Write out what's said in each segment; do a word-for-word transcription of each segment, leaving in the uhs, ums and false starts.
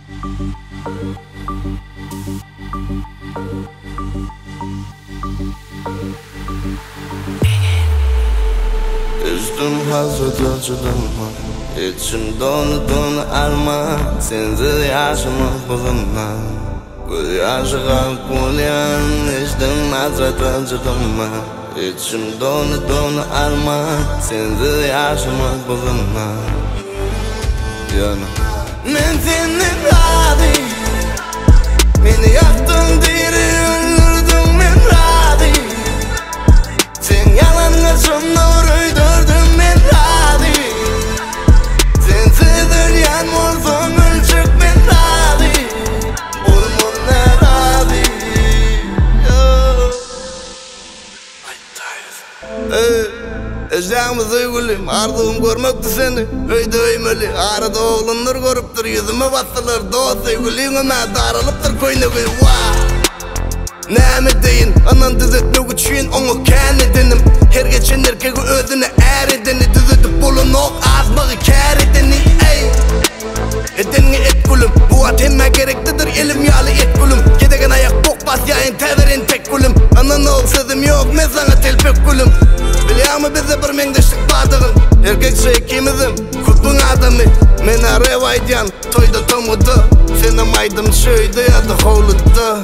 Üstüm hasret acıdım mı? İçim donu donu arma. Sensiz yaşamak bozulma. Göz yaşı kalk uyan. İçtim hasret acıdım mı? İçim donu donu arma. Sensiz yaşamak bozulma. Yana men seni radi. Beni yaktın diri öldürdün men radi. Sen yalanla sonuna uydurdun men radi. Sensiz ölyen olsun ölçük men radi. Oğlum onunla radi. Eşyağımı sevgilim, arzum görmekti seni. Öyde öymeli, arada oğlunlar görüptür. Yüzüme basılır, doğa sevgiliğime darılıptır koynuğu. Näme deyin, anan düzetmek üçün onu kän edenim. Her geçen erkegi özüne er edeni. Düzetip bulun ok azmağı kär edeni. Ey edeni et gülüm, bu at hemme gereklidir. Elim yağlı et gülüm, gedegen ayak bok bas yayın teverin tek gülüm. Anan ol sözüm yok, men sana telpek gülüm. Bilyamı bize bir mengdeşlik badığın. Erkek şey kimizim, kutbun adamı. Mena revaydiyan, toyda tomudu. Senem aydım şöyde ya da hovludda.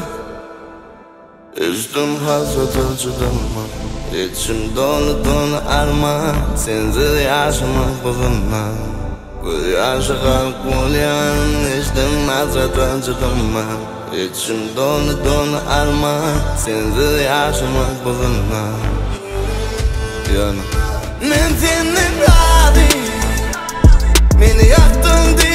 Üstüm hasret acıdım mı? İçim donu donu arma. Sensiz yaşamak bozulma. Göz yaşı kalk uyan. İçtim hasret acıdım mı? İçim donu donu arma. Sensiz yaşamak bozulma. Yana men seni radi. Beni yaktın diye